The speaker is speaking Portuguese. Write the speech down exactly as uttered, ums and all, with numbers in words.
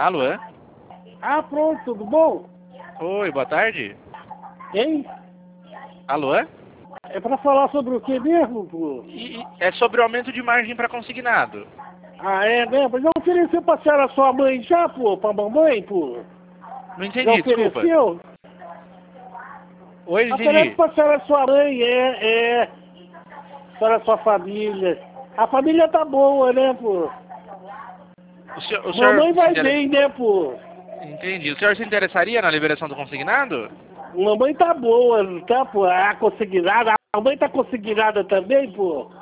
Alô? É? Ah, pronto, tudo bom? Oi, boa tarde. Hein? Alô? É? É pra falar sobre o que mesmo, pô? E, e é sobre o aumento de margem para consignado. Ah, é, né? Mas já ofereceu pra senhora sua mãe já, pô? Pra mamãe, pô? Não Já entendi, desculpa. ofereceu? Oi, Oferece entendi. pra senhora sua mãe, é, é. Para sua família. A família tá boa, né, pô? O senhor, o senhor Mamãe se vai interessa... bem, né, pô? Entendi. O senhor se interessaria na liberação do consignado? Mamãe tá boa, tá, pô? Ah, consignada. A mãe tá consignada também, pô?